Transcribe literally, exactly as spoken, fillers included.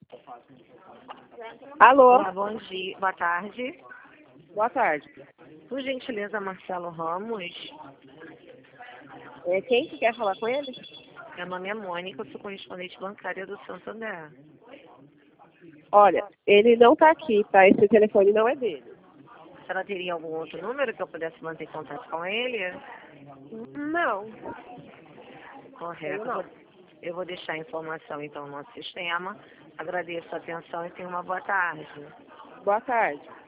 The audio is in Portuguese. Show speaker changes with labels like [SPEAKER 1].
[SPEAKER 1] Alô?
[SPEAKER 2] Olá, bom dia, boa tarde.
[SPEAKER 1] Boa tarde.
[SPEAKER 2] Por gentileza, Marcelo Ramos.
[SPEAKER 1] É, quem que quer falar com ele?
[SPEAKER 2] Meu nome é Mônica, eu sou correspondente bancária do Santander.
[SPEAKER 1] Olha, ele não tá aqui, tá? Esse telefone não é dele.
[SPEAKER 2] A senhora teria algum outro número que eu pudesse manter contato com ele?
[SPEAKER 1] Não.
[SPEAKER 2] Correto.
[SPEAKER 1] Eu não.
[SPEAKER 2] Eu vou, eu vou deixar a informação então no nosso sistema. Agradeço a atenção e tenha uma boa tarde.
[SPEAKER 1] Boa tarde.